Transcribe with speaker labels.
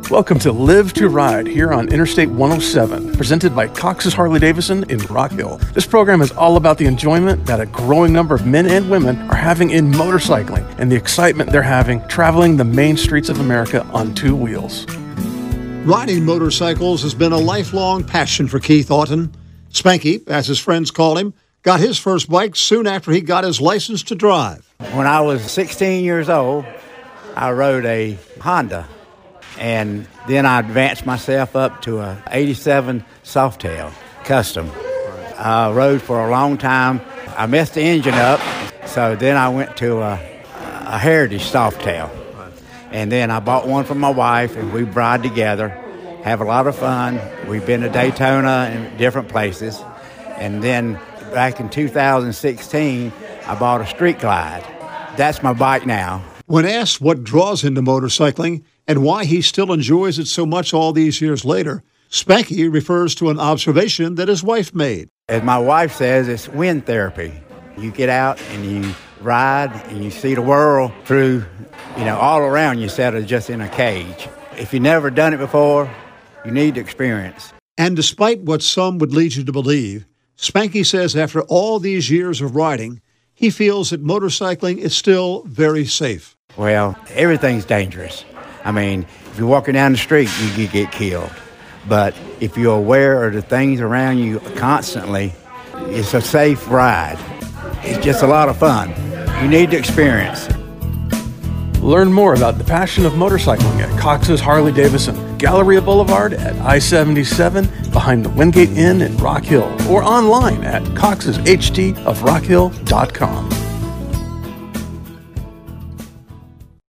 Speaker 1: Welcome to Live to Ride here on Interstate 107, presented by Cox's Harley-Davidson in Rock Hill. This program is all about the enjoyment that a growing number of men and women are having in motorcycling and the excitement they're having traveling the main streets of America on two wheels.
Speaker 2: Riding motorcycles has been a lifelong passion for Keith Auten. Spanky, as his friends call him, got his first bike soon after he got his license to drive.
Speaker 3: When I was 16 years old, I rode a Honda. And then I advanced myself up to a 87 Softail Custom. I rode for a long time. I messed the engine up, so then I went to a Heritage Softail. And then I bought one for my wife, and we ride together, have a lot of fun. We've been to Daytona and different places. And then back in 2016, I bought a Street Glide. That's my bike now.
Speaker 2: When asked what draws him to motorcycling and why he still enjoys it so much all these years later, Spanky refers to an observation that his wife made.
Speaker 3: As my wife says, it's wind therapy. You get out and you ride and you see the world through, all around you instead of just in a cage. If you've never done it before, you need to experience.
Speaker 2: And despite what some would lead you to believe, Spanky says after all these years of riding, he feels that motorcycling is still very safe.
Speaker 3: Well, everything's dangerous. I mean, if you're walking down the street, you could get killed. But if you're aware of the things around you constantly, it's a safe ride. It's just a lot of fun. You need to experience it.
Speaker 1: Learn more about the passion of motorcycling at Cox's Harley-Davidson, Galleria Boulevard at I-77, behind the Wingate Inn in Rock Hill, or online at coxshdofrockhill.com.